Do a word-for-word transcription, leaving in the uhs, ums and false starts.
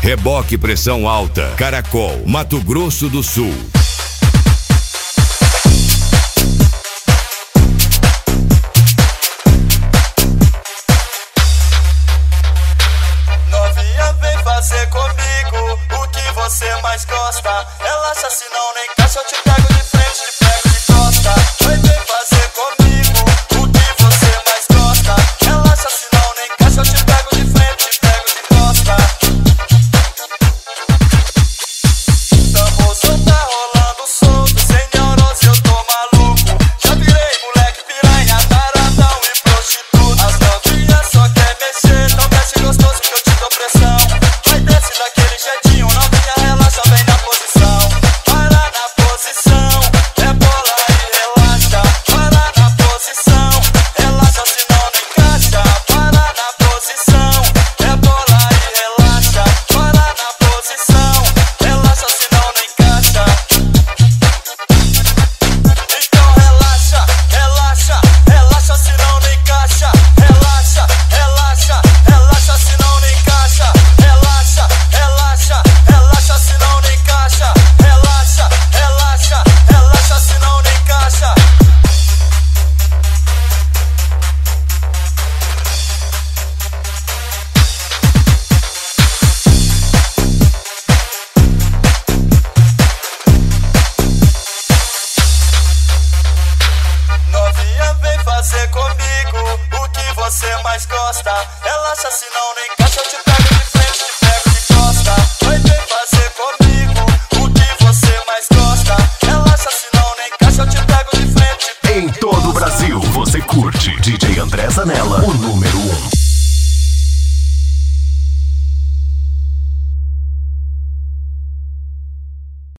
Reboque pressão alta, Caracol, Mato Grosso do Sul. Novinha, vem fazer comigo o que você mais gosta. Relaxa, senão nem caixa, eu te pego de frente, te pego de costa. Vai, vem fazer comigo o que você mais gosta. Relaxa, senão nem caixa, eu te pego de frente, te pego de costa. Tamoso tá rolando solto, sem neurose eu tô maluco. Já virei moleque piranha, taradão e prostituta. As novinhas só quer mexer, não mexe gostoso que eu te dou pressão. Vai desce daquele jeitinho, novinha, relaxa, vem na posição. Para na posição, é bola e relaxa. Para na posição, relaxa, senão nem caixa. Para na posição, é bola e relaxa. Para na posição, relaxa, senão nem caixa. Então relaxa, relaxa, relaxa, senão nem caixa. Relaxa, relaxa, relaxa, senão nem caixa. Relaxa, relaxa, relaxa, senão nem caixa. Relaxa, relaxa, relaxa, senão nem caixa. Novinha, vem fazer comigo o que você mais gosta. Relaxa, senão nem caixa, eu te pego de frente, te pego de costa. Vai, vem fazer comigo o que você mais gosta. Relaxa, senão nem caixa, eu te pego de frente. Em todo o Brasil, você curte D J André Zanella, o número um.